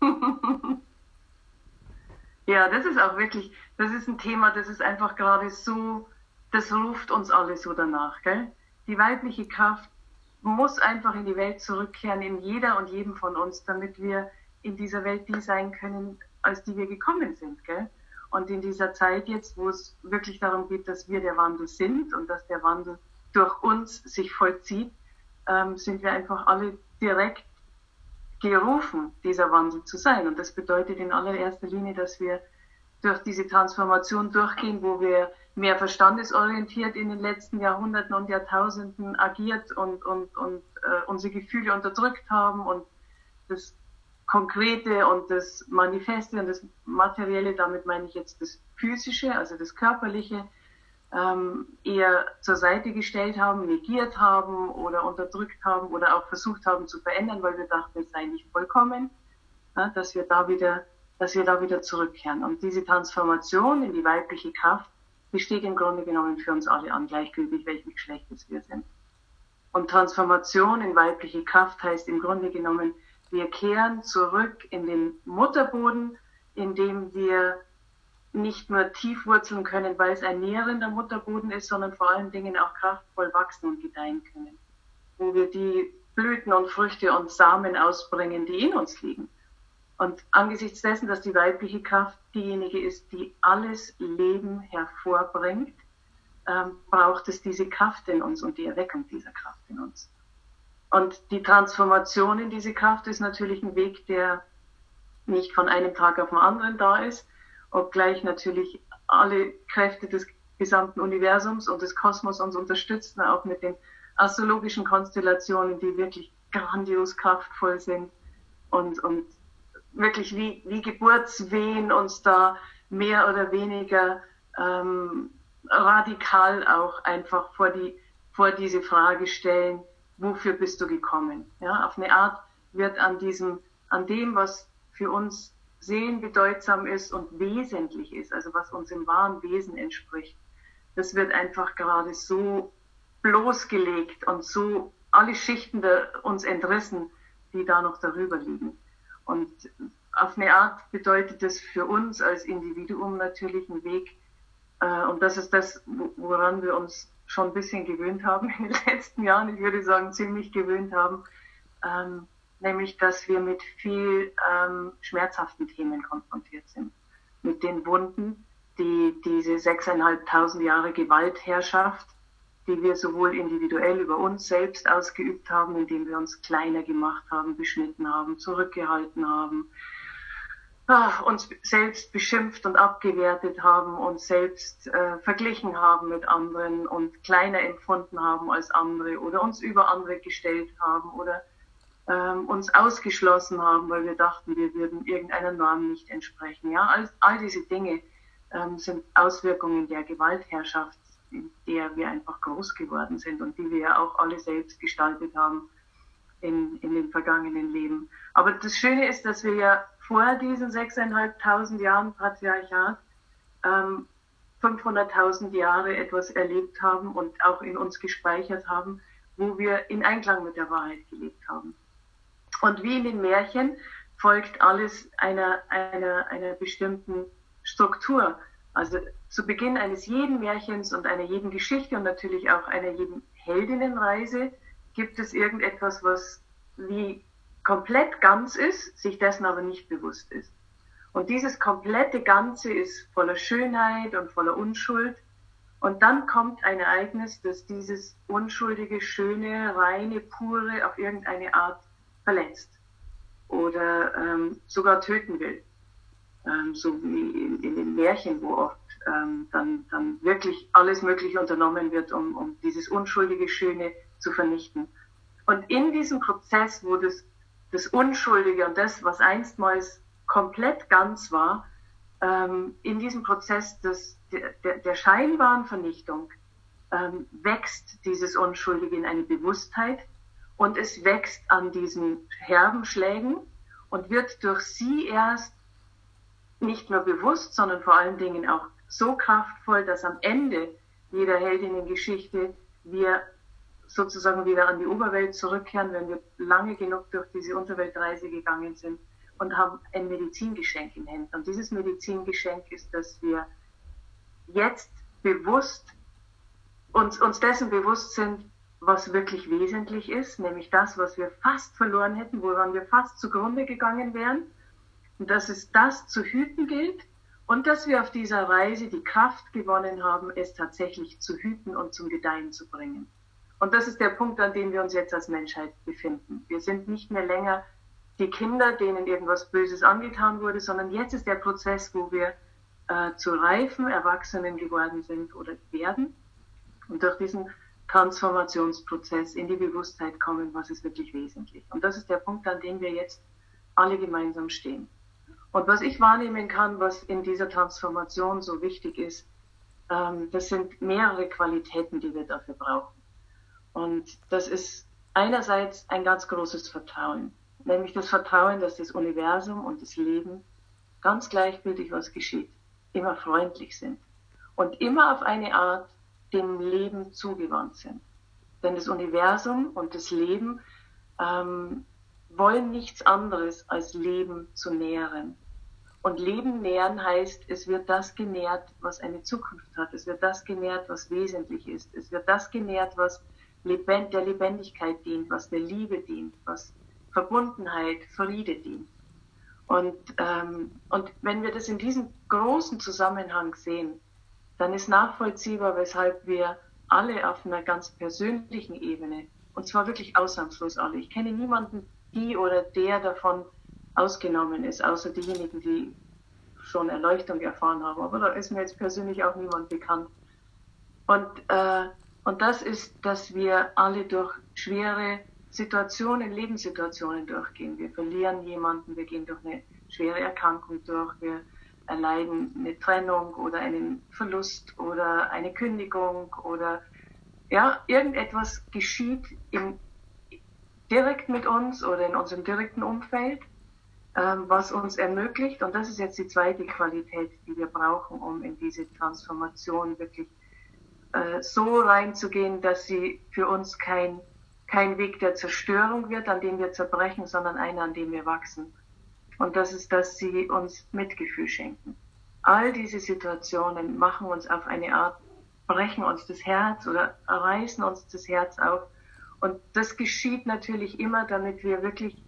Ja, das ist auch wirklich, das ist ein Thema, das ist einfach gerade so, das ruft uns alle so danach, gell? Die weibliche Kraft muss einfach in die Welt zurückkehren, in jeder und jedem von uns, damit wir in dieser Welt die sein können, als die wir gekommen sind, gell? Und in dieser Zeit jetzt, wo es wirklich darum geht, dass wir der Wandel sind und dass der Wandel durch uns sich vollzieht, sind wir einfach alle direkt gerufen, dieser Wandel zu sein. Und das bedeutet in allererster Linie, dass wir durch diese Transformation durchgehen, wo wir mehr verstandesorientiert in den letzten Jahrhunderten und Jahrtausenden agiert und unsere Gefühle unterdrückt haben und das Konkrete und das Manifeste und das Materielle, damit meine ich jetzt das Physische, also das Körperliche, eher zur Seite gestellt haben, negiert haben oder unterdrückt haben oder auch versucht haben zu verändern, weil wir dachten, es sei nicht vollkommen, ja, dass wir da wieder zurückkehren. Und diese Transformation in die weibliche Kraft besteht im Grunde genommen für uns alle an, gleichgültig welchen Geschlechtes wir sind. Und Transformation in weibliche Kraft heißt im Grunde genommen, wir kehren zurück in den Mutterboden, in dem wir nicht nur tief wurzeln können, weil es ein nährender Mutterboden ist, sondern vor allen Dingen auch kraftvoll wachsen und gedeihen können. Wo wir die Blüten und Früchte und Samen ausbringen, die in uns liegen. Und angesichts dessen, dass die weibliche Kraft diejenige ist, die alles Leben hervorbringt, braucht es diese Kraft in uns und die Erweckung dieser Kraft in uns. Und die Transformation in diese Kraft ist natürlich ein Weg, der nicht von einem Tag auf den anderen da ist, obgleich natürlich alle Kräfte des gesamten Universums und des Kosmos uns unterstützen, auch mit den astrologischen Konstellationen, die wirklich grandios kraftvoll sind und wirklich wie Geburtswehen uns da mehr oder weniger radikal auch einfach vor diese Frage stellen, wofür bist du gekommen? Ja, auf eine Art wird an dem, was für uns seelenbedeutsam ist und wesentlich ist, also was uns im wahren Wesen entspricht, das wird einfach gerade so bloßgelegt und so alle Schichten uns entrissen, die da noch darüber liegen. Und auf eine Art bedeutet das für uns als Individuum natürlich einen Weg, und das ist das, woran wir uns schon ein bisschen gewöhnt haben in den letzten Jahren, ich würde sagen ziemlich gewöhnt haben, nämlich dass wir mit viel schmerzhaften Themen konfrontiert sind. Mit den Wunden, die diese 6.500 Jahre Gewaltherrschaft, die wir sowohl individuell über uns selbst ausgeübt haben, indem wir uns kleiner gemacht haben, beschnitten haben, zurückgehalten haben, uns selbst beschimpft und abgewertet haben, uns selbst verglichen haben mit anderen und kleiner empfunden haben als andere oder uns über andere gestellt haben oder uns ausgeschlossen haben, weil wir dachten, wir würden irgendeiner Norm nicht entsprechen. Ja, all diese Dinge sind Auswirkungen der Gewaltherrschaft, in der wir einfach groß geworden sind und die wir ja auch alle selbst gestaltet haben in den vergangenen Leben. Aber das Schöne ist, dass wir ja vor diesen 6.500 Jahren Patriarchat 500.000 Jahre etwas erlebt haben und auch in uns gespeichert haben, wo wir in Einklang mit der Wahrheit gelebt haben. Und wie in den Märchen folgt alles einer bestimmten Struktur. Also zu Beginn eines jeden Märchens und einer jeden Geschichte und natürlich auch einer jeden Heldinnenreise gibt es irgendetwas, was wie komplett ganz ist, sich dessen aber nicht bewusst ist. Und dieses komplette Ganze ist voller Schönheit und voller Unschuld. Und dann kommt ein Ereignis, das dieses unschuldige, schöne, reine, pure auf irgendeine Art verletzt oder sogar töten will. So wie in den Märchen, wo oft dann wirklich alles Mögliche unternommen wird, um dieses unschuldige Schöne zu vernichten. Und in diesem Prozess, wo das Unschuldige und das, was einstmals komplett ganz war, in diesem Prozess der scheinbaren Vernichtung wächst dieses Unschuldige in eine Bewusstheit und es wächst an diesen herben Schlägen und wird durch sie erst nicht nur bewusst, sondern vor allen Dingen auch so kraftvoll, dass am Ende jeder Heldinnengeschichte wir sozusagen wieder an die Oberwelt zurückkehren, wenn wir lange genug durch diese Unterweltreise gegangen sind und haben ein Medizingeschenk in Händen. Und dieses Medizingeschenk ist, dass wir jetzt bewusst uns dessen bewusst sind, was wirklich wesentlich ist, nämlich das, was wir fast verloren hätten, woran wir fast zugrunde gegangen wären, und dass es das zu hüten gilt und dass wir auf dieser Reise die Kraft gewonnen haben, es tatsächlich zu hüten und zum Gedeihen zu bringen. Und das ist der Punkt, an dem wir uns jetzt als Menschheit befinden. Wir sind nicht mehr länger die Kinder, denen irgendwas Böses angetan wurde, sondern jetzt ist der Prozess, wo wir zu reifen Erwachsenen geworden sind oder werden und durch diesen Transformationsprozess in die Bewusstheit kommen, was ist wirklich wesentlich. Und das ist der Punkt, an dem wir jetzt alle gemeinsam stehen. Und was ich wahrnehmen kann, was in dieser Transformation so wichtig ist, das sind mehrere Qualitäten, die wir dafür brauchen. Und das ist einerseits ein ganz großes Vertrauen, nämlich das Vertrauen, dass das Universum und das Leben ganz gleichgültig, was geschieht, immer freundlich sind und immer auf eine Art dem Leben zugewandt sind. Denn das Universum und das Leben wollen nichts anderes als Leben zu nähren. Und Leben nähren heißt, es wird das genährt, was eine Zukunft hat. Es wird das genährt, was wesentlich ist. Es wird das genährt, was der Lebendigkeit dient, was der Liebe dient, was Verbundenheit, Friede dient. Und wenn wir das in diesem großen Zusammenhang sehen, dann ist nachvollziehbar, weshalb wir alle auf einer ganz persönlichen Ebene, und zwar wirklich ausnahmslos alle, ich kenne niemanden, die oder der davon ausgenommen ist, außer diejenigen, die schon Erleuchtung erfahren haben, aber da ist mir jetzt persönlich auch niemand bekannt. Und das ist, dass wir alle durch schwere Situationen, Lebenssituationen durchgehen. Wir verlieren jemanden, wir gehen durch eine schwere Erkrankung durch, wir erleiden eine Trennung oder einen Verlust oder eine Kündigung oder ja, irgendetwas geschieht direkt mit uns oder in unserem direkten Umfeld, was uns ermöglicht, und das ist jetzt die zweite Qualität, die wir brauchen, um in diese Transformation wirklich so reinzugehen, dass sie für uns kein Weg der Zerstörung wird, an dem wir zerbrechen, sondern einer, an dem wir wachsen. Und das ist, dass sie uns Mitgefühl schenken. All diese Situationen machen uns auf eine Art, brechen uns das Herz oder reißen uns das Herz auf. Und das geschieht natürlich immer, damit wir wirklich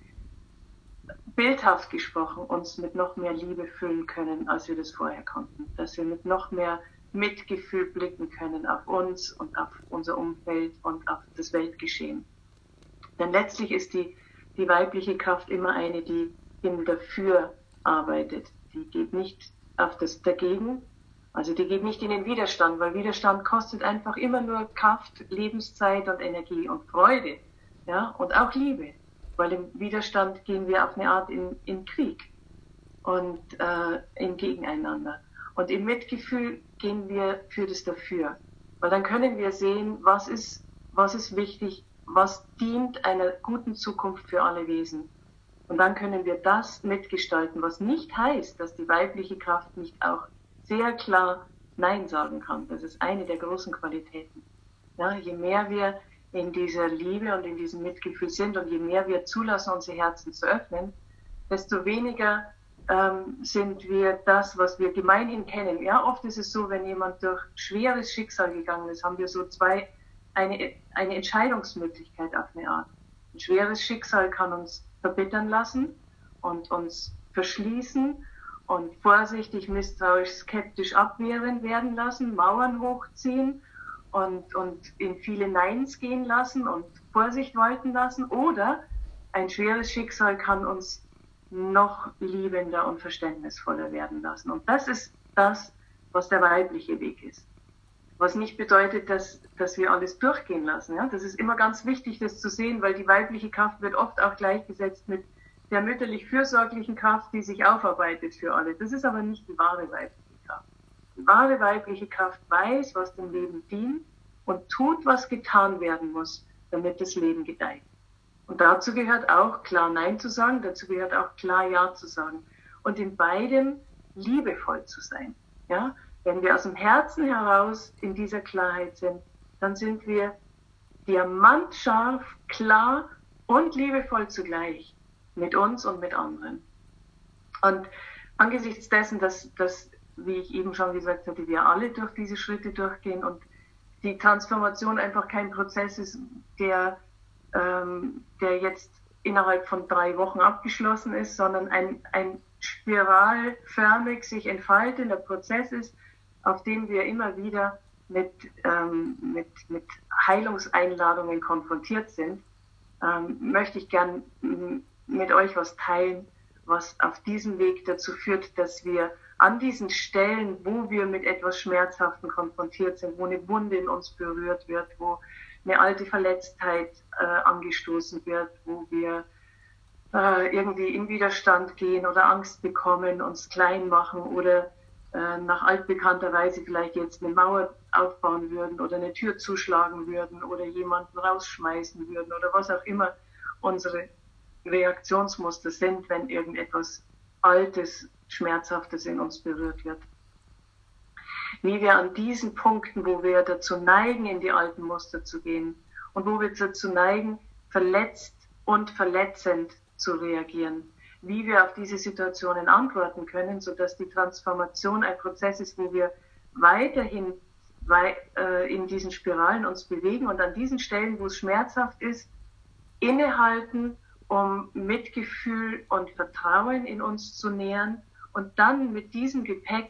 bildhaft gesprochen uns mit noch mehr Liebe füllen können, als wir das vorher konnten. Dass wir mit noch mehr Mitgefühl blicken können auf uns und auf unser Umfeld und auf das Weltgeschehen. Denn letztlich ist die weibliche Kraft immer eine, die im Dafür arbeitet. Die geht nicht auf das Dagegen, also die geht nicht in den Widerstand, weil Widerstand kostet einfach immer nur Kraft, Lebenszeit und Energie und Freude, ja, und auch Liebe. Weil im Widerstand gehen wir auf eine Art in Krieg und im Gegeneinander. Und im Mitgefühl gehen wir für das Dafür. Weil dann können wir sehen, was ist wichtig, was dient einer guten Zukunft für alle Wesen. Und dann können wir das mitgestalten, was nicht heißt, dass die weibliche Kraft nicht auch sehr klar Nein sagen kann. Das ist eine der großen Qualitäten. Ja, je mehr wir in dieser Liebe und in diesem Mitgefühl sind und je mehr wir zulassen, unsere Herzen zu öffnen, desto weniger sind wir das, was wir gemeinhin kennen. Ja, oft ist es so, wenn jemand durch schweres Schicksal gegangen ist, haben wir so eine Entscheidungsmöglichkeit auf eine Art. Ein schweres Schicksal kann uns verbittern lassen und uns verschließen und vorsichtig, misstrauisch, skeptisch abwehren werden lassen, Mauern hochziehen und in viele Neins gehen lassen und Vorsicht walten lassen. Oder ein schweres Schicksal kann uns noch liebender und verständnisvoller werden lassen. Und das ist das, was der weibliche Weg ist. Was nicht bedeutet, dass wir alles durchgehen lassen. Ja? Das ist immer ganz wichtig, das zu sehen, weil die weibliche Kraft wird oft auch gleichgesetzt mit der mütterlich-fürsorglichen Kraft, die sich aufarbeitet für alle. Das ist aber nicht die wahre weibliche Kraft. Die wahre weibliche Kraft weiß, was dem Leben dient und tut, was getan werden muss, damit das Leben gedeiht. Und dazu gehört auch klar Nein zu sagen, dazu gehört auch klar Ja zu sagen. Und in beidem liebevoll zu sein. Ja? Wenn wir aus dem Herzen heraus in dieser Klarheit sind, dann sind wir diamantscharf, klar und liebevoll zugleich mit uns und mit anderen. Und angesichts dessen, dass, wie ich eben schon gesagt hatte, wir alle durch diese Schritte durchgehen und die Transformation einfach kein Prozess ist, der jetzt innerhalb von 3 Wochen abgeschlossen ist, sondern ein spiralförmig sich entfaltender Prozess ist, auf den wir immer wieder mit Heilungseinladungen konfrontiert sind, möchte ich gern mit euch was teilen, was auf diesem Weg dazu führt, dass wir an diesen Stellen, wo wir mit etwas Schmerzhaften konfrontiert sind, wo eine Wunde in uns berührt wird, wo eine alte Verletztheit angestoßen wird, wo wir irgendwie in Widerstand gehen oder Angst bekommen, uns klein machen oder nach altbekannter Weise vielleicht jetzt eine Mauer aufbauen würden oder eine Tür zuschlagen würden oder jemanden rausschmeißen würden oder was auch immer unsere Reaktionsmuster sind, wenn irgendetwas Altes, Schmerzhaftes in uns berührt wird. Wie wir an diesen Punkten, wo wir dazu neigen, in die alten Muster zu gehen und wo wir dazu neigen, verletzt und verletzend zu reagieren, wie wir auf diese Situationen antworten können, sodass die Transformation ein Prozess ist, wo wir weiterhin in diesen Spiralen uns bewegen und an diesen Stellen, wo es schmerzhaft ist, innehalten, um Mitgefühl und Vertrauen in uns zu nähern und dann mit diesem Gepäck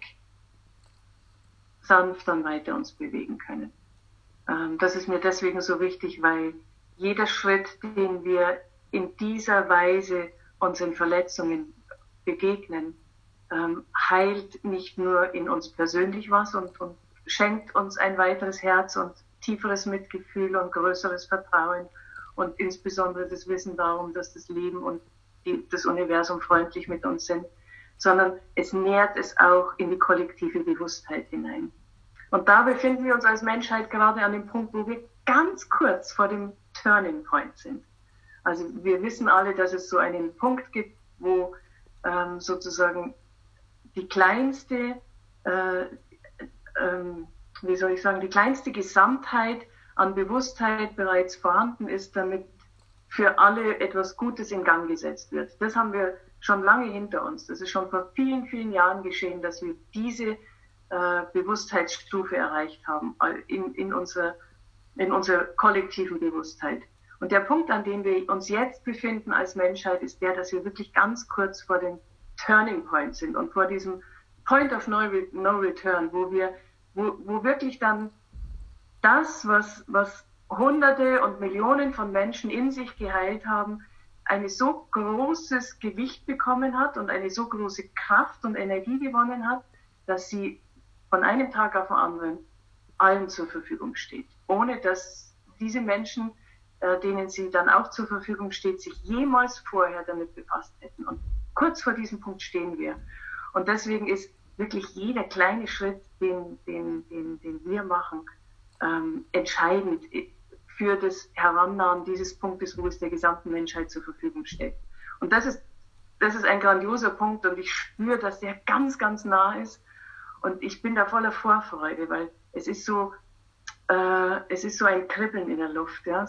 sanft dann weiter uns bewegen können. Das ist mir deswegen so wichtig, weil jeder Schritt, den wir in dieser Weise unseren Verletzungen begegnen, heilt nicht nur in uns persönlich was und schenkt uns ein weiteres Herz und tieferes Mitgefühl und größeres Vertrauen und insbesondere das Wissen darum, dass das Leben und das Universum freundlich mit uns sind, sondern es nährt es auch in die kollektive Bewusstheit hinein. Und da befinden wir uns als Menschheit gerade an dem Punkt, wo wir ganz kurz vor dem Turning Point sind. Also wir wissen alle, dass es so einen Punkt gibt, wo sozusagen die kleinste, die kleinste Gesamtheit an Bewusstheit bereits vorhanden ist, damit für alle etwas Gutes in Gang gesetzt wird. Das haben wir schon lange hinter uns. Das ist schon vor vielen, vielen Jahren geschehen, dass wir diese Bewusstheitsstufe erreicht haben in unserer kollektiven Bewusstheit. Und der Punkt, an dem wir uns jetzt befinden als Menschheit, ist der, dass wir wirklich ganz kurz vor dem Turning Point sind und vor diesem Point of No Return, wo wirklich dann das, was Hunderte und Millionen von Menschen in sich geheilt haben, ein so großes Gewicht bekommen hat und eine so große Kraft und Energie gewonnen hat, dass sie von einem Tag auf den anderen allen zur Verfügung steht, ohne dass diese Menschen, denen sie dann auch zur Verfügung steht, sich jemals vorher damit befasst hätten. Und kurz vor diesem Punkt stehen wir. Und deswegen ist wirklich jeder kleine Schritt, den wir machen, entscheidend für das Herannahen dieses Punktes, wo es der gesamten Menschheit zur Verfügung steht. Und das ist ein grandioser Punkt und ich spüre, dass der ganz, ganz nah ist. Und ich bin da voller Vorfreude, weil es ist so ein Kribbeln in der Luft, ja,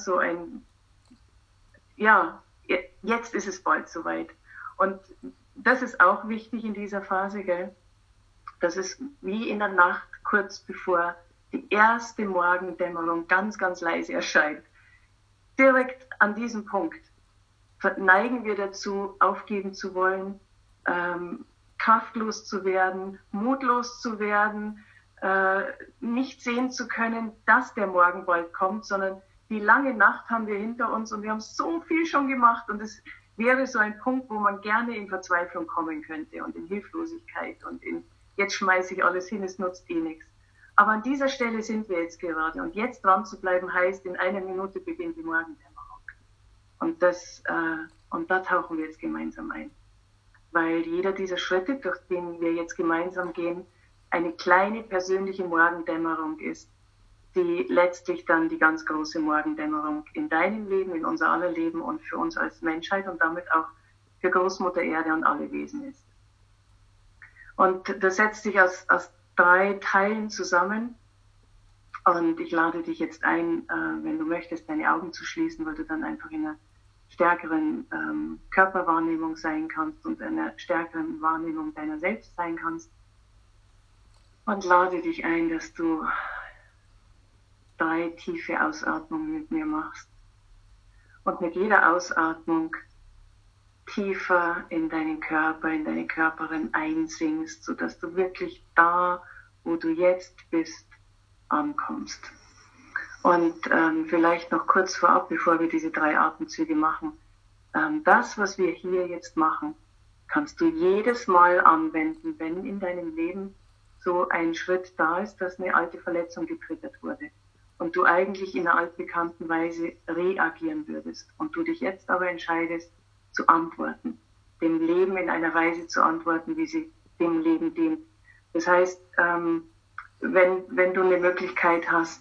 jetzt ist es bald soweit. Und das ist auch wichtig in dieser Phase, gell? Das ist wie in der Nacht, kurz bevor die erste Morgendämmerung ganz, ganz leise erscheint. Direkt an diesem Punkt neigen wir dazu, aufgeben zu wollen, kraftlos zu werden, mutlos zu werden, nicht sehen zu können, dass der Morgen bald kommt, sondern die lange Nacht haben wir hinter uns und wir haben so viel schon gemacht und es wäre so ein Punkt, wo man gerne in Verzweiflung kommen könnte und in Hilflosigkeit und jetzt schmeiße ich alles hin, es nutzt eh nichts. Aber an dieser Stelle sind wir jetzt gerade und jetzt dran zu bleiben heißt, in einer Minute beginnt die Morgendämmerung. Und da tauchen wir jetzt gemeinsam ein. Weil jeder dieser Schritte, durch den wir jetzt gemeinsam gehen, eine kleine persönliche Morgendämmerung ist, die letztlich dann die ganz große Morgendämmerung in deinem Leben, in unser aller Leben und für uns als Menschheit und damit auch für Großmutter Erde und alle Wesen ist. Und das setzt sich aus 3 Teilen zusammen und ich lade dich jetzt ein, wenn du möchtest, deine Augen zu schließen, weil du dann einfach in einer stärkeren Körperwahrnehmung sein kannst und einer stärkeren Wahrnehmung deiner selbst sein kannst. Und lade dich ein, dass du 3 tiefe Ausatmungen mit mir machst. Und mit jeder Ausatmung tiefer in deinen Körper, in deine Körperin einsinkst, sodass du wirklich da, wo du jetzt bist, ankommst. Und vielleicht noch kurz vorab, bevor wir diese 3 Atemzüge machen, das, was wir hier jetzt machen, kannst du jedes Mal anwenden, wenn in deinem Leben so ein Schritt da ist, dass eine alte Verletzung getriggert wurde und du eigentlich in einer altbekannten Weise reagieren würdest und du dich jetzt aber entscheidest, zu antworten, dem Leben in einer Weise zu antworten, wie sie dem Leben dient. Das heißt, wenn du eine Möglichkeit hast,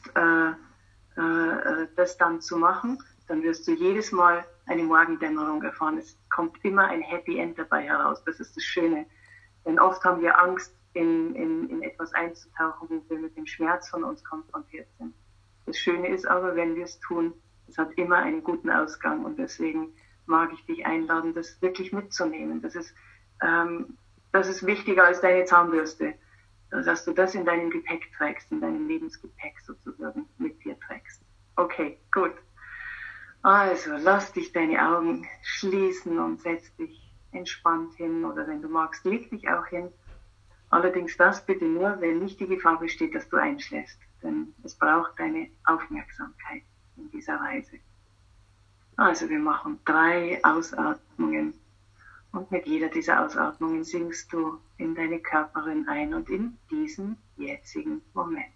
das dann zu machen, dann wirst du jedes Mal eine Morgendämmerung erfahren. Es kommt immer ein Happy End dabei heraus. Das ist das Schöne. Denn oft haben wir Angst, in etwas einzutauchen, wo wir mit dem Schmerz von uns konfrontiert sind. Das Schöne ist aber, wenn wir es tun, es hat immer einen guten Ausgang. Und deswegen mag ich dich einladen, das wirklich mitzunehmen. Das ist wichtiger als deine Zahnbürste, dass du das in deinem Gepäck trägst, in deinem Lebensgepäck sozusagen mit dir trägst. Okay, gut. Also lass dich deine Augen schließen und setz dich entspannt hin oder wenn du magst, leg dich auch hin. Allerdings das bitte nur, wenn nicht die Gefahr besteht, dass du einschläfst, denn es braucht deine Aufmerksamkeit in dieser Weise. Also wir machen 3 Ausatmungen und mit jeder dieser Ausatmungen sinkst du in deine Körperin ein und in diesen jetzigen Moment.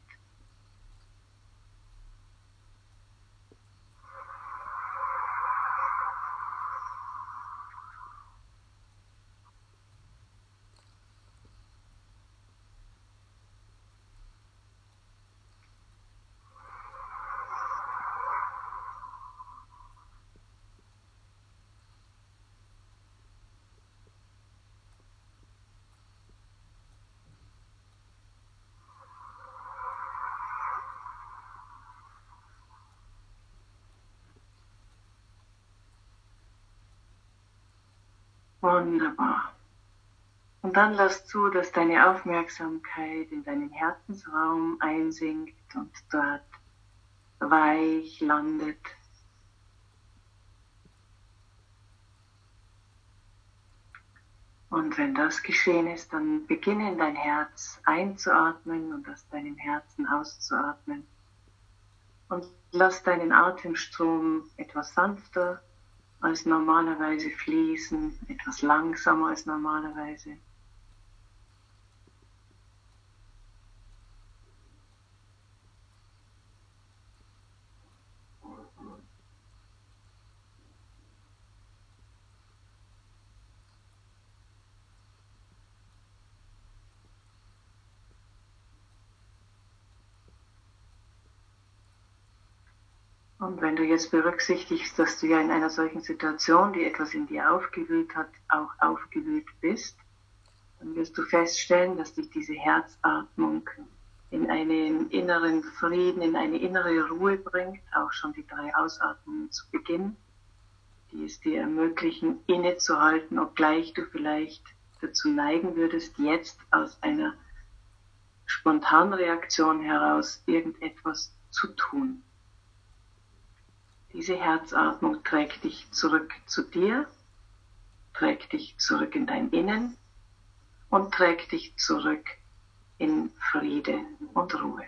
Wunderbar. Und dann lass zu, dass deine Aufmerksamkeit in deinen Herzensraum einsinkt und dort weich landet. Und wenn das geschehen ist, dann beginne in dein Herz einzuatmen und aus deinem Herzen auszuatmen. Und lass deinen Atemstrom etwas sanfter als normalerweise fließen, etwas langsamer als normalerweise. Und wenn du jetzt berücksichtigst, dass du ja in einer solchen Situation, die etwas in dir aufgewühlt hat, auch aufgewühlt bist, dann wirst du feststellen, dass dich diese Herzatmung in einen inneren Frieden, in eine innere Ruhe bringt, auch schon die 3 Ausatmungen zu Beginn, die es dir ermöglichen, innezuhalten, obgleich du vielleicht dazu neigen würdest, jetzt aus einer Spontanreaktion heraus irgendetwas zu tun. Diese Herzatmung trägt dich zurück zu dir, trägt dich zurück in dein Innen und trägt dich zurück in Friede und Ruhe.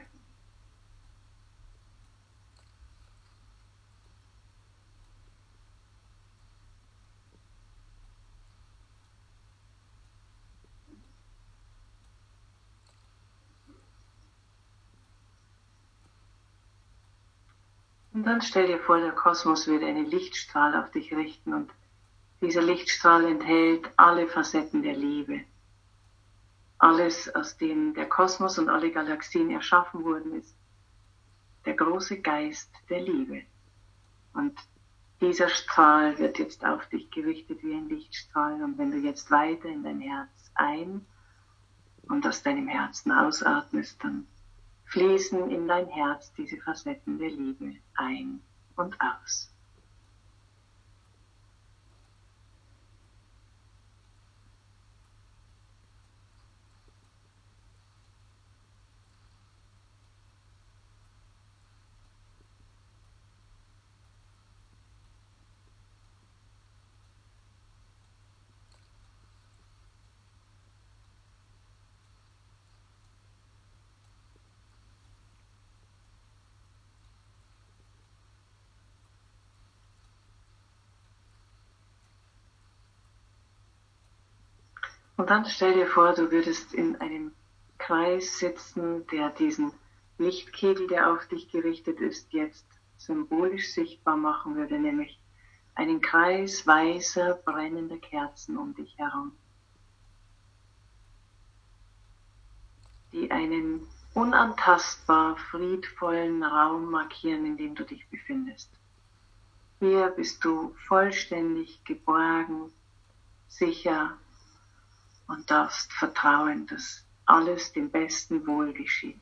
Und dann stell dir vor, der Kosmos würde einen Lichtstrahl auf dich richten und dieser Lichtstrahl enthält alle Facetten der Liebe. Alles, aus dem der Kosmos und alle Galaxien erschaffen wurden, ist der große Geist der Liebe. Und dieser Strahl wird jetzt auf dich gerichtet wie ein Lichtstrahl. Und wenn du jetzt weiter in dein Herz ein und aus deinem Herzen ausatmest, dann fließen in dein Herz diese Facetten der Liebe ein und aus. Und dann stell dir vor, du würdest in einem Kreis sitzen, der diesen Lichtkegel, der auf dich gerichtet ist, jetzt symbolisch sichtbar machen würde, nämlich einen Kreis weißer, brennender Kerzen um dich herum, die einen unantastbar friedvollen Raum markieren, in dem du dich befindest. Hier bist du vollständig geborgen, sicher und darfst vertrauen, dass alles dem besten Wohl geschieht.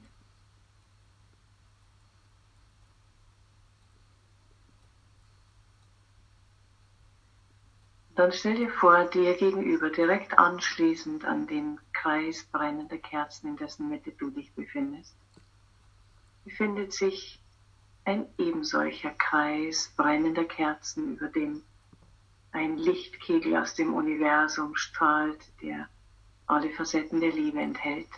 Dann stell dir vor, dir gegenüber, direkt anschließend an den Kreis brennender Kerzen, in dessen Mitte du dich befindest, befindet sich ein ebensolcher Kreis brennender Kerzen, über dem ein Lichtkegel aus dem Universum strahlt, der alle Facetten der Liebe enthält.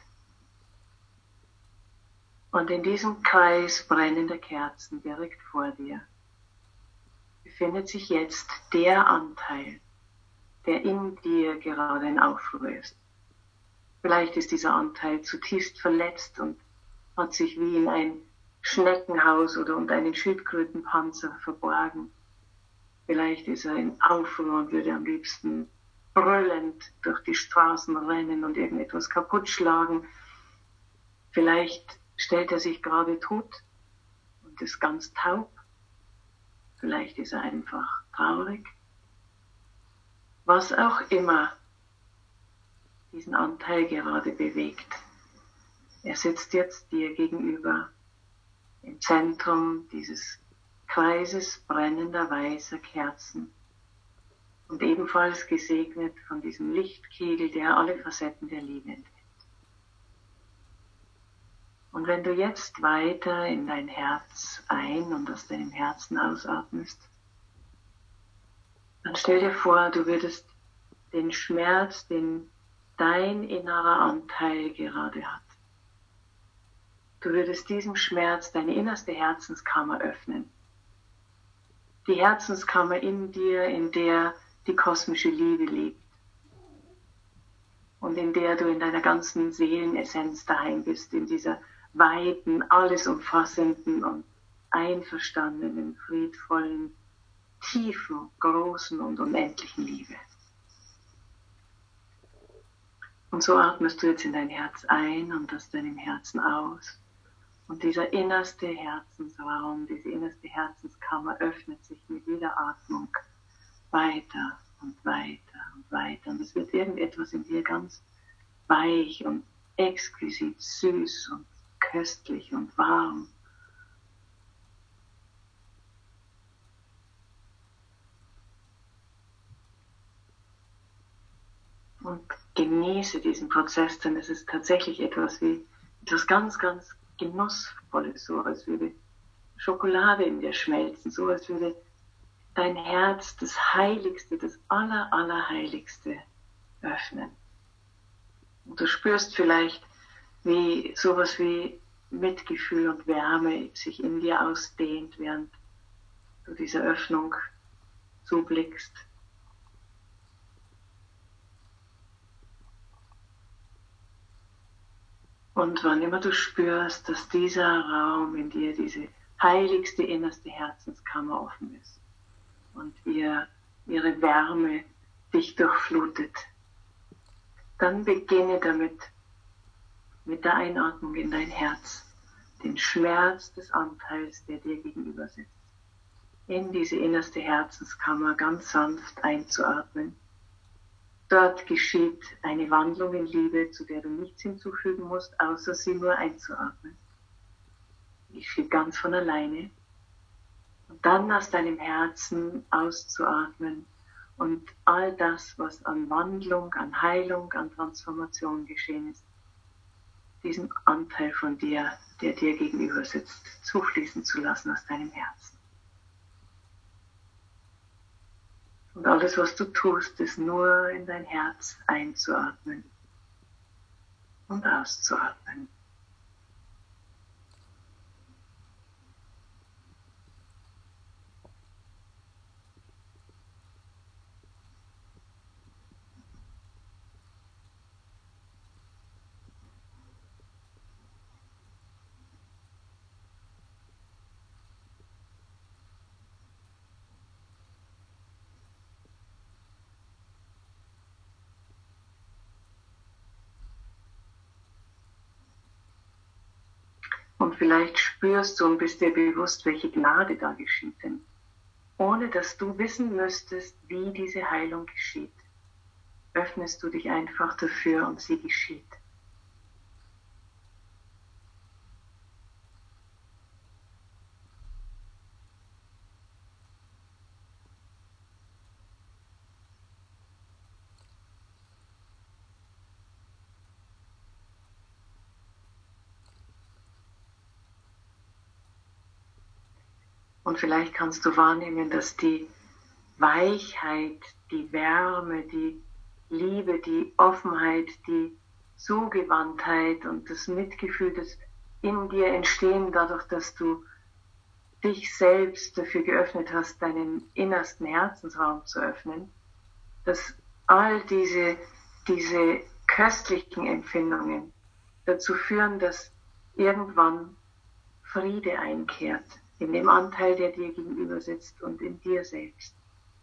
Und in diesem Kreis brennender Kerzen direkt vor dir befindet sich jetzt der Anteil, der in dir gerade in Aufruhr ist. Vielleicht ist dieser Anteil zutiefst verletzt und hat sich wie in ein Schneckenhaus oder unter einen Schildkrötenpanzer verborgen. Vielleicht ist er in Aufruhr und würde am liebsten brüllend durch die Straßen rennen und irgendetwas kaputt schlagen. Vielleicht stellt er sich gerade tot und ist ganz taub. Vielleicht ist er einfach traurig. Was auch immer diesen Anteil gerade bewegt. Er sitzt jetzt dir gegenüber im Zentrum dieses Kreises brennender weißer Kerzen und ebenfalls gesegnet von diesem Lichtkegel, der alle Facetten der Liebe enthält. Und wenn du jetzt weiter in dein Herz ein und aus deinem Herzen ausatmest, dann stell dir vor, du würdest den Schmerz, den dein innerer Anteil gerade hat, du würdest diesem Schmerz deine innerste Herzenskammer öffnen. Die Herzenskammer in dir, in der die kosmische Liebe lebt und in der du in deiner ganzen Seelenessenz daheim bist, in dieser weiten, alles umfassenden und einverstandenen, friedvollen, tiefen, großen und unendlichen Liebe. Und so atmest du jetzt in dein Herz ein und aus deinem Herzen aus. Und dieser innerste Herzensraum, diese innerste Herzenskammer öffnet sich mit jeder Atmung weiter und weiter und weiter. Und es wird irgendetwas in dir ganz weich und exquisit süß und köstlich und warm. Und genieße diesen Prozess, denn es ist tatsächlich etwas ganz, ganz Genussvolles, so als würde Schokolade in dir schmelzen, so als würde dein Herz das Heiligste, das Allerheiligste öffnen. Und du spürst vielleicht, wie sowas wie Mitgefühl und Wärme sich in dir ausdehnt, während du dieser Öffnung zublickst. Und wann immer du spürst, dass dieser Raum in dir, diese heiligste innerste Herzenskammer offen ist und ihre Wärme dich durchflutet, dann beginne damit, mit der Einatmung in dein Herz, den Schmerz des Anteils, der dir gegenüber sitzt, in diese innerste Herzenskammer ganz sanft einzuatmen. Dort geschieht eine Wandlung in Liebe, zu der du nichts hinzufügen musst, außer sie nur einzuatmen. Die geschieht ganz von alleine. Und dann aus deinem Herzen auszuatmen und all das, was an Wandlung, an Heilung, an Transformation geschehen ist, diesen Anteil von dir, der dir gegenüber sitzt, zufließen zu lassen aus deinem Herzen. Und alles, was du tust, ist nur in dein Herz einzuatmen und auszuatmen. Und vielleicht spürst du und bist dir bewusst, welche Gnade da geschieht. Denn ohne dass du wissen müsstest, wie diese Heilung geschieht, öffnest du dich einfach dafür und sie geschieht. Und vielleicht kannst du wahrnehmen, dass die Weichheit, die Wärme, die Liebe, die Offenheit, die Zugewandtheit und das Mitgefühl, das in dir entstehen, dadurch, dass du dich selbst dafür geöffnet hast, deinen innersten Herzensraum zu öffnen, dass all diese köstlichen Empfindungen dazu führen, dass irgendwann Friede einkehrt in dem Anteil, der dir gegenüber sitzt und in dir selbst.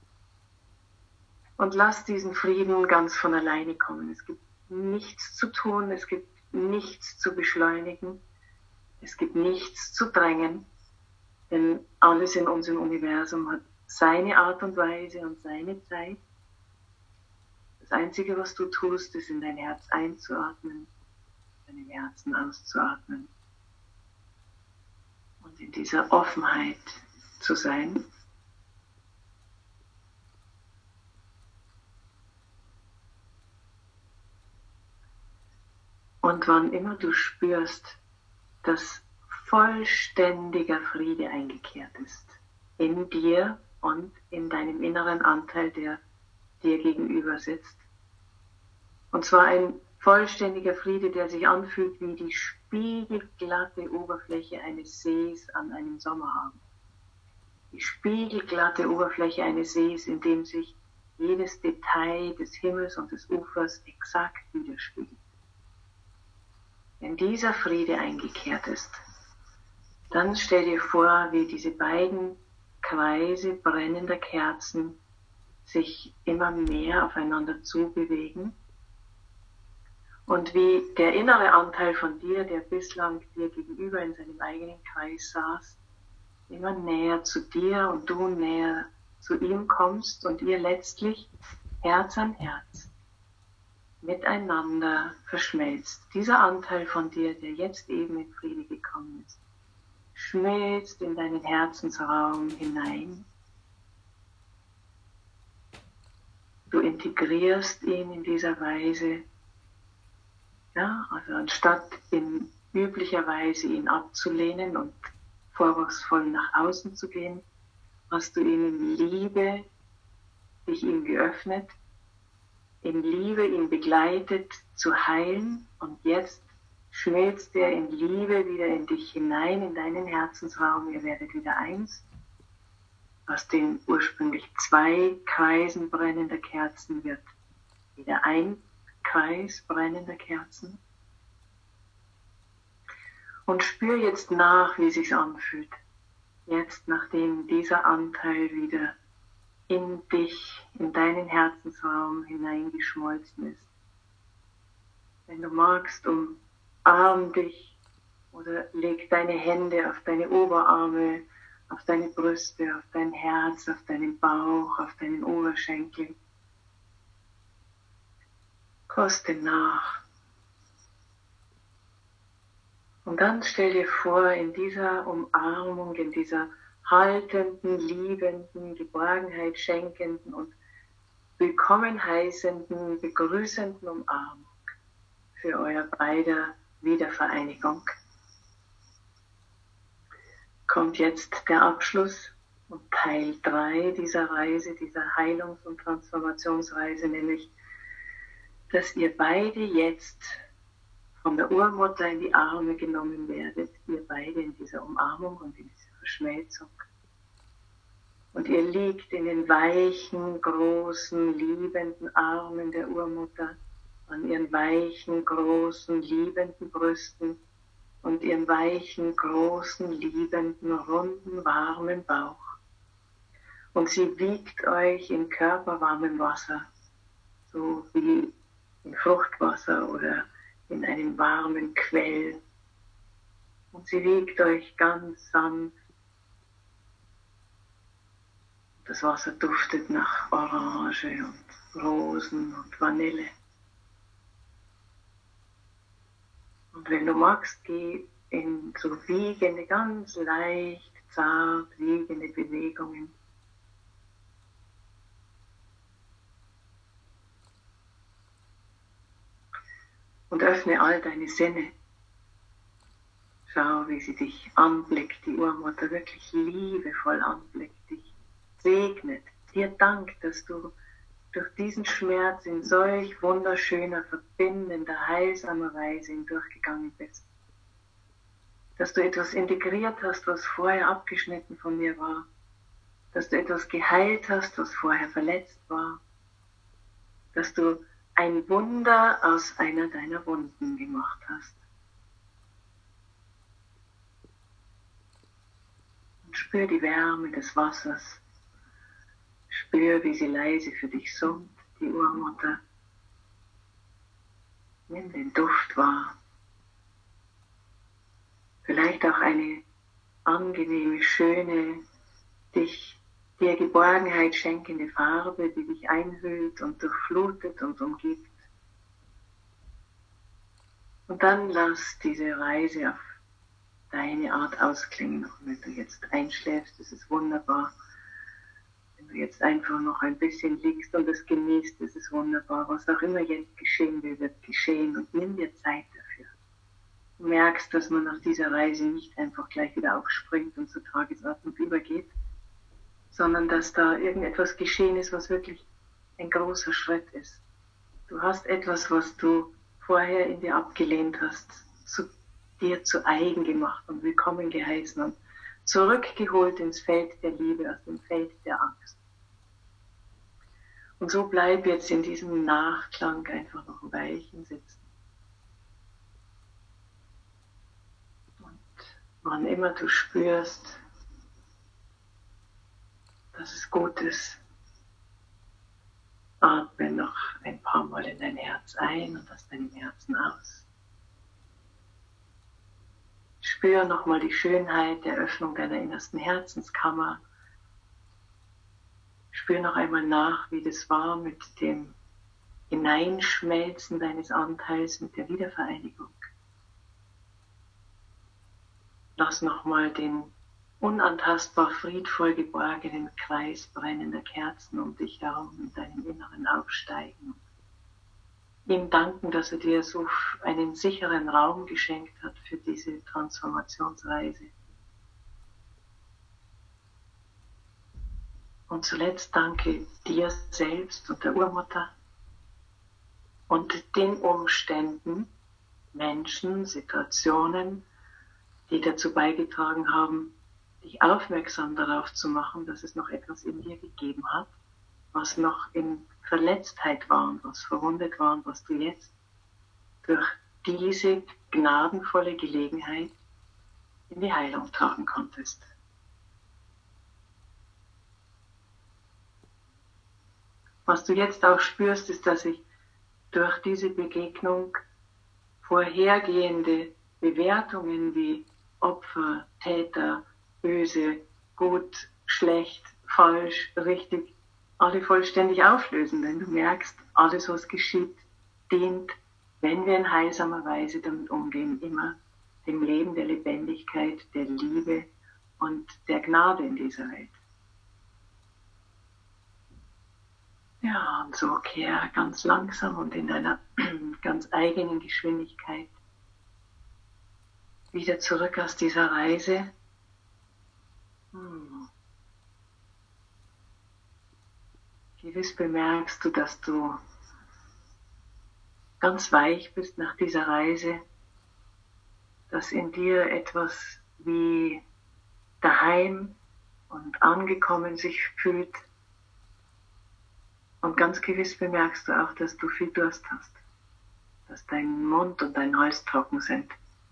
Und lass diesen Frieden ganz von alleine kommen. Es gibt nichts zu tun, es gibt nichts zu beschleunigen, es gibt nichts zu drängen, denn alles in unserem Universum hat seine Art und Weise und seine Zeit. Das Einzige, was du tust, ist in dein Herz einzuatmen, deinem Herzen auszuatmen und in dieser Offenheit zu sein. Und wann immer du spürst, dass vollständiger Friede eingekehrt ist, in dir und in deinem inneren Anteil, der dir gegenüber sitzt, und zwar ein vollständiger Friede, der sich anfühlt wie die spiegelglatte Oberfläche eines Sees an einem Sommerabend. Die spiegelglatte Oberfläche eines Sees, in dem sich jedes Detail des Himmels und des Ufers exakt widerspiegelt. Wenn dieser Friede eingekehrt ist, dann stell dir vor, wie diese beiden Kreise brennender Kerzen sich immer mehr aufeinander zubewegen und wie der innere Anteil von dir, der bislang dir gegenüber in seinem eigenen Kreis saß, immer näher zu dir und du näher zu ihm kommst und ihr letztlich Herz an Herz miteinander verschmelzt. Dieser Anteil von dir, der jetzt eben in Friede gekommen ist, schmilzt in deinen Herzensraum hinein. Du integrierst ihn in dieser Weise, ja, also anstatt in üblicher Weise ihn abzulehnen und vorwurfsvoll nach außen zu gehen, hast du ihn in Liebe dich ihm geöffnet, in Liebe ihn begleitet zu heilen und jetzt schmilzt er in Liebe wieder in dich hinein, in deinen Herzensraum, ihr werdet wieder eins. Aus den ursprünglich 2 Kreisen brennender Kerzen wird wieder ein Kreis brennender Kerzen. Und spür jetzt nach, wie es sich anfühlt. Jetzt, nachdem dieser Anteil wieder in dich, in deinen Herzensraum hineingeschmolzen ist. Wenn du magst, umarm dich oder leg deine Hände auf deine Oberarme, auf deine Brüste, auf dein Herz, auf deinen Bauch, auf deinen Oberschenkel. Koste nach. Und dann stell dir vor, in dieser Umarmung, in dieser haltenden, liebenden, Geborgenheit schenkenden und willkommen heißenden, begrüßenden Umarmung für euer beider Wiedervereinigung, kommt jetzt der Abschluss und Teil 3 dieser Reise, dieser Heilungs- und Transformationsreise, nämlich, dass ihr beide jetzt von der Urmutter in die Arme genommen werdet, ihr beide in dieser Umarmung und in dieser Verschmelzung. Und ihr liegt in den weichen, großen, liebenden Armen der Urmutter, an ihren weichen, großen, liebenden Brüsten und ihren weichen, großen, liebenden, runden, warmen Bauch. Und sie wiegt euch in körperwarmem Wasser, so wie in Fruchtwasser oder in einem warmen Quell. Und sie wiegt euch ganz sanft. Das Wasser duftet nach Orange und Rosen und Vanille. Und wenn du magst, geh in so wiegende, ganz leicht, zart wiegende Bewegungen. Und öffne all deine Sinne. Schau, wie sie dich anblickt, die Urmutter wirklich liebevoll anblickt, dich segnet, dir dankt, dass du durch diesen Schmerz in solch wunderschöner, verbindender, heilsamer Weise hindurchgegangen bist. Dass du etwas integriert hast, was vorher abgeschnitten von mir war. Dass du etwas geheilt hast, was vorher verletzt war. Dass du ein Wunder aus einer deiner Wunden gemacht hast. Und spür die Wärme des Wassers. Spür, wie sie leise für dich summt, die Urmutter. Nimm den Duft wahr. Vielleicht auch eine angenehme, schöne, dir Geborgenheit schenkende Farbe, die dich einhüllt und durchflutet und umgibt. Und dann lass diese Reise auf deine Art ausklingen. Und wenn du jetzt einschläfst, ist es wunderbar. Wenn du jetzt einfach noch ein bisschen liegst und es genießt, ist es wunderbar. Was auch immer jetzt geschehen will, wird geschehen. Und nimm dir Zeit dafür. Du merkst, dass man nach dieser Reise nicht einfach gleich wieder aufspringt und zur Tagesordnung übergeht, sondern dass da irgendetwas geschehen ist, was wirklich ein großer Schritt ist. Du hast etwas, was du vorher in dir abgelehnt hast, dir zu eigen gemacht und willkommen geheißen und zurückgeholt ins Feld der Liebe, aus dem Feld der Angst. Und so bleib jetzt in diesem Nachklang einfach noch ein Weilchen sitzen. Wann immer du spürst, dass es gut ist, atme noch ein paar Mal in dein Herz ein und aus deinem Herzen aus. Spür nochmal die Schönheit der Öffnung deiner innersten Herzenskammer. Spür noch einmal nach, wie das war mit dem Hineinschmelzen deines Anteils, mit der Wiedervereinigung. Lass nochmal den unantastbar friedvoll geborgenen Kreis brennender Kerzen um dich herum in deinem Inneren aufsteigen. Ihm danken, dass er dir so einen sicheren Raum geschenkt hat für diese Transformationsreise. Und zuletzt danke dir selbst und der Urmutter und den Umständen, Menschen, Situationen, die dazu beigetragen haben, dich aufmerksam darauf zu machen, dass es noch etwas in dir gegeben hat, was noch in Verletztheit war und was verwundet war und was du jetzt durch diese gnadenvolle Gelegenheit in die Heilung tragen konntest. Was du jetzt auch spürst, ist, dass sich durch diese Begegnung vorhergehende Bewertungen wie Opfer, Täter, böse, gut, schlecht, falsch, richtig, alle vollständig auflösen. Denn du merkst, alles, was geschieht, dient, wenn wir in heilsamer Weise damit umgehen, immer dem Leben der Lebendigkeit, der Liebe und der Gnade in dieser Welt. Ja, und so kehr ganz langsam und in deiner ganz eigenen Geschwindigkeit wieder zurück aus dieser Reise. Gewiss bemerkst du, dass du ganz weich bist nach dieser Reise, dass in dir etwas wie daheim und angekommen sich fühlt. Und ganz gewiss bemerkst du auch, dass du viel Durst hast, dass dein Mund und dein Hals trocken sind.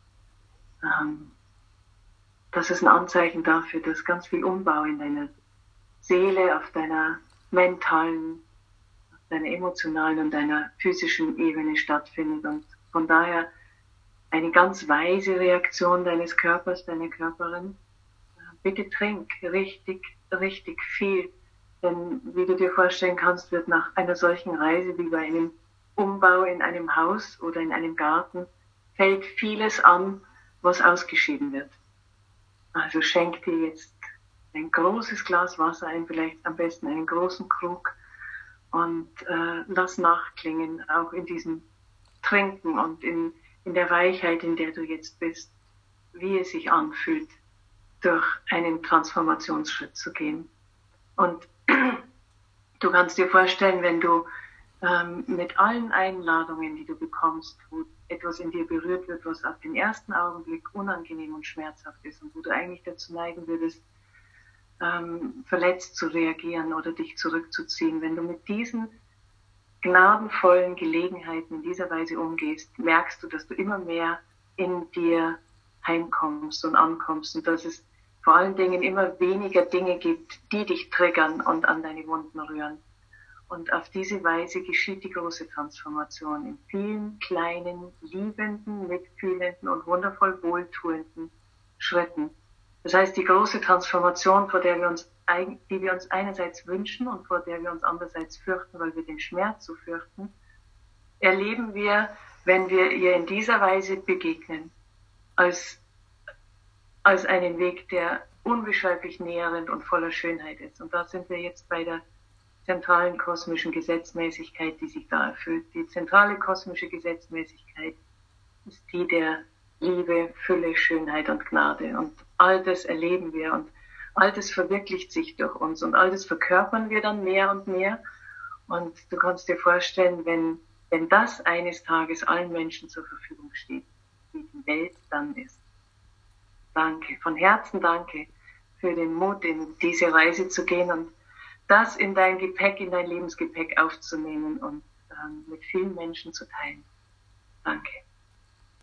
Das ist ein Anzeichen dafür, dass ganz viel Umbau in deiner Seele, auf deiner mentalen, auf deiner emotionalen und deiner physischen Ebene stattfindet und von daher eine ganz weise Reaktion deines Körpers, deiner Körperin. Bitte trink richtig, richtig viel. Denn wie du dir vorstellen kannst, wird nach einer solchen Reise wie bei einem Umbau in einem Haus oder in einem Garten, fällt vieles an, was ausgeschieden wird. Also schenk dir jetzt ein großes Glas Wasser ein, vielleicht am besten einen großen Krug, und lass nachklingen, auch in diesem Trinken und in der Weichheit, in der du jetzt bist, wie es sich anfühlt, durch einen Transformationsschritt zu gehen. Und du kannst dir vorstellen, wenn du mit allen Einladungen, die du bekommst, wo etwas in dir berührt wird, was auf den ersten Augenblick unangenehm und schmerzhaft ist und wo du eigentlich dazu neigen würdest, verletzt zu reagieren oder dich zurückzuziehen, wenn du mit diesen gnadenvollen Gelegenheiten in dieser Weise umgehst, merkst du, dass du immer mehr in dir heimkommst und ankommst und dass es vor allen Dingen immer weniger Dinge gibt, die dich triggern und an deine Wunden rühren. Und auf diese Weise geschieht die große Transformation in vielen kleinen, liebenden, mitfühlenden und wundervoll wohltuenden Schritten. Das heißt, die große Transformation, die wir uns einerseits wünschen und vor der wir uns andererseits fürchten, weil wir den Schmerz so fürchten, erleben wir, wenn wir ihr in dieser Weise begegnen, als einen Weg, der unbeschreiblich nährend und voller Schönheit ist. Und da sind wir jetzt bei der zentralen kosmischen Gesetzmäßigkeit, die sich da erfüllt. Die zentrale kosmische Gesetzmäßigkeit ist die der Liebe, Fülle, Schönheit und Gnade. Und all das erleben wir und all das verwirklicht sich durch uns und all das verkörpern wir dann mehr und mehr. Und du kannst dir vorstellen, wenn das eines Tages allen Menschen zur Verfügung steht, wie die Welt dann ist. Danke, von Herzen danke für den Mut, in diese Reise zu gehen und das in dein Gepäck, in dein Lebensgepäck aufzunehmen und mit vielen Menschen zu teilen. Danke.